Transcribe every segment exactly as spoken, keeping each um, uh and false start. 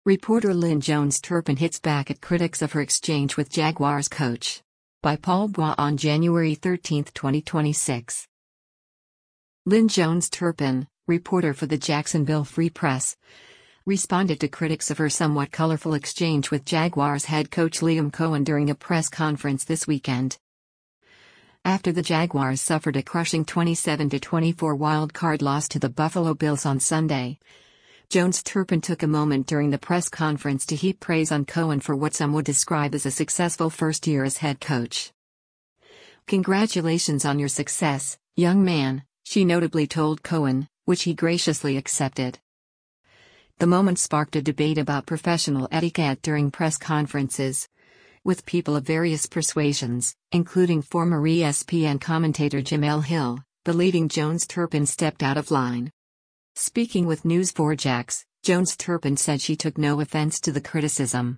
Reporter Lynn Jones-Turpin hits back at critics of her exchange with Jaguars coach. By Paul Bois on January thirteenth, twenty twenty-six. Lynn Jones-Turpin, reporter for the Jacksonville Free Press, responded to critics of her somewhat colorful exchange with Jaguars head coach Liam Coen during a press conference this weekend. After the Jaguars suffered a crushing twenty-seven to twenty-four wild-card loss to the Buffalo Bills on Sunday, Jones-Turpin took a moment during the press conference to heap praise on Coen for what some would describe as a successful first year as head coach. "Congratulations on your success, young man," she notably told Coen, which he graciously accepted. The moment sparked a debate about professional etiquette during press conferences, with people of various persuasions, including former E S P N commentator Jemele Hill, believing Jones-Turpin stepped out of line. Speaking with News four Jax, Jones-Turpin said she took no offense to the criticism.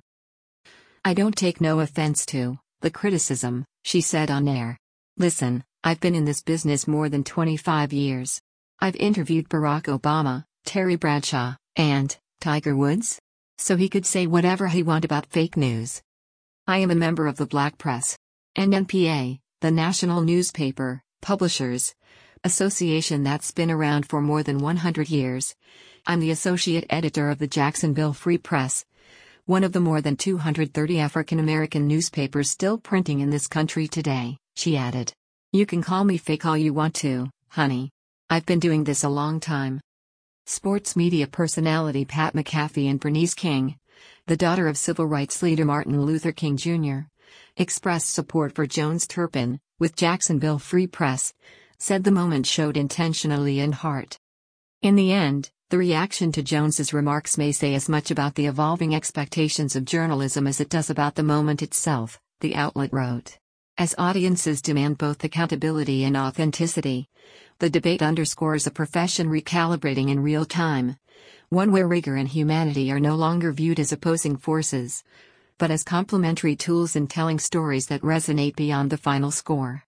"I don't take no offense to the criticism," she said on air. "Listen, I've been in this business more than twenty-five years. I've interviewed Barack Obama, Terry Bradshaw, and Tiger Woods. So he could say whatever he want about fake news. I am a member of the Black Press and N P A, the National Newspaper Publishers Association that's been around for more than one hundred years. I'm the associate editor of the Jacksonville Free Press, one of the more than two hundred thirty African American newspapers still printing in this country today," she added. "You can call me fake all you want to, honey. I've been doing this a long time." Sports media personality Pat McAfee and Bernice King, the daughter of civil rights leader Martin Luther King Junior, expressed support for Jones-Turpin, with Jacksonville Free Press, said the moment showed intentionally and heart. In the end, the reaction to Jones's remarks may say as much about the evolving expectations of journalism as it does about the moment itself, the outlet wrote. As audiences demand both accountability and authenticity, the debate underscores a profession recalibrating in real time, one where rigor and humanity are no longer viewed as opposing forces, but as complementary tools in telling stories that resonate beyond the final score.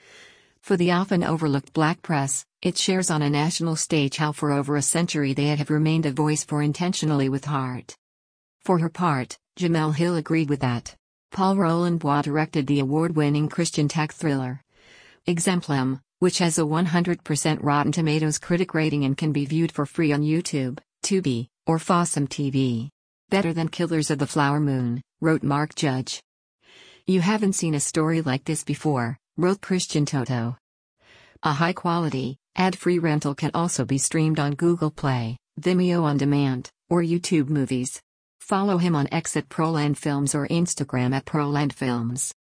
For the often overlooked Black press, it shares on a national stage how for over a century they have remained a voice for intentionally with heart. For her part, Jemele Hill agreed with that. Paul Roland Bois directed the award-winning Christian tech thriller Exemplum, which has a one hundred percent Rotten Tomatoes critic rating and can be viewed for free on YouTube, Tubi, or Fossum T V. "Better than Killers of the Flower Moon," wrote Mark Judge. "You haven't seen a story like this before," wrote Christian Toto. A high-quality, ad-free rental can also be streamed on Google Play, Vimeo On Demand, or YouTube Movies. Follow him on X at Proland Films or Instagram at Proland Films.